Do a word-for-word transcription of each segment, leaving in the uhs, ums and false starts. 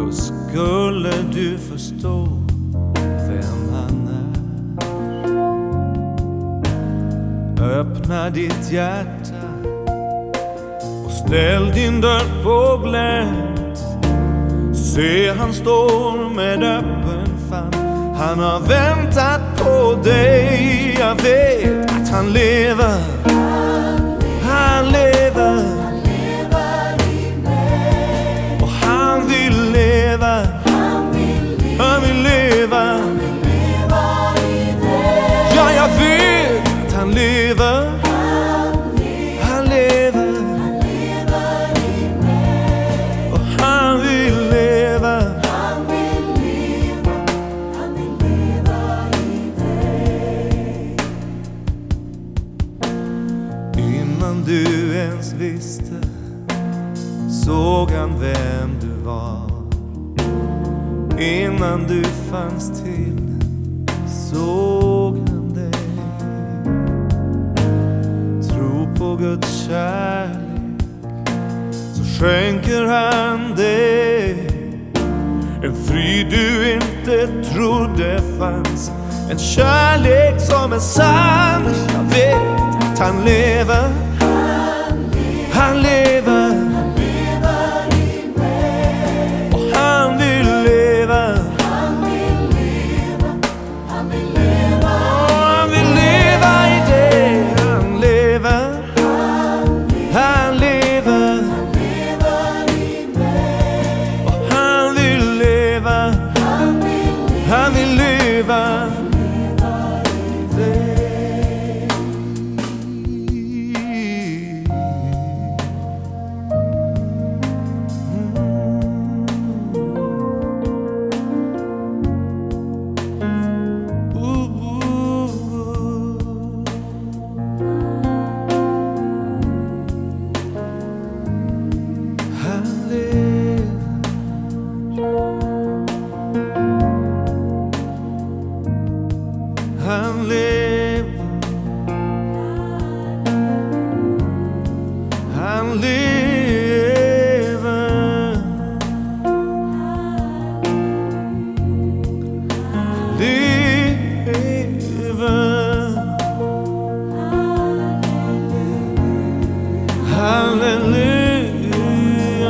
då skulle du förstå vem han är. Öppna ditt hjärta och ställ din dörr på glänt. Se, han står med öppen famn. Han har väntat på dig. Jag vet att han lever. Han lever. Han lever i mig. Och han vill leva. Han vill leva. Han vill leva. Han vill leva i dig. Ja, jag vet att han lever. Han lever. Han lever. Han lever i mig. Och han vill leva. Han vill leva. Han vill leva i dig. Innan du ens visste såg han vem du var. Innan du fanns till såg han dig. Tro på Guds kärlek så skänker han dig en frid du inte trodde fanns. En kärlek som är sann. Jag vet att han lever. Han lever. Han lever i mig. Och han vill leva. Han vill leva. Han vill leva. Och han vill leva i dig. Han lever. Han lever. Han lever i mig. Och han vill leva. Han vill leva. Han vill leva. Han lever. Han lever. Lever. Halleluja.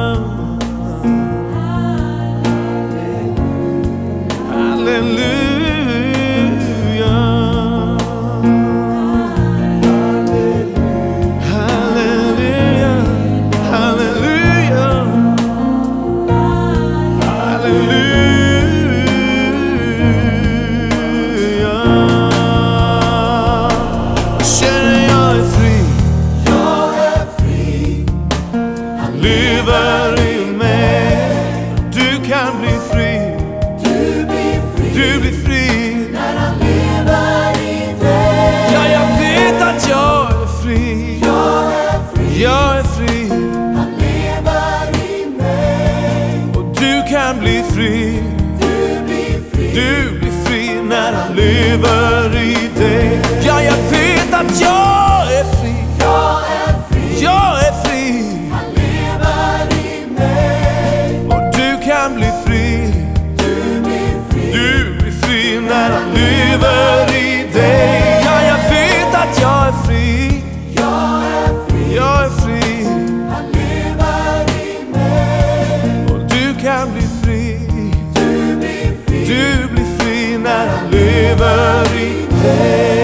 Halleluja. Lever i mig. Du kan bli fri. Du blir fri. Du blir fri. När han lever i dig. Ja, jag vet att jag är fri. Jag är fri. Jag är fri. Han lever i mig. Och du kan bli fri. Du blir fri. Du blir fri när han lever i dig. Ja, jag vet att jag är fri. Jag är fri. Jag är fri. Han lever i mig. Och du kan bli fri. Du blir fri. Du blir fri när han lever i dig. Ja, jag vet att jag är fri. Jag är fri. Jag är fri. Han lever i mig. Och du kan bli fri. Du blir fri. Du blir fri när han lever i dig.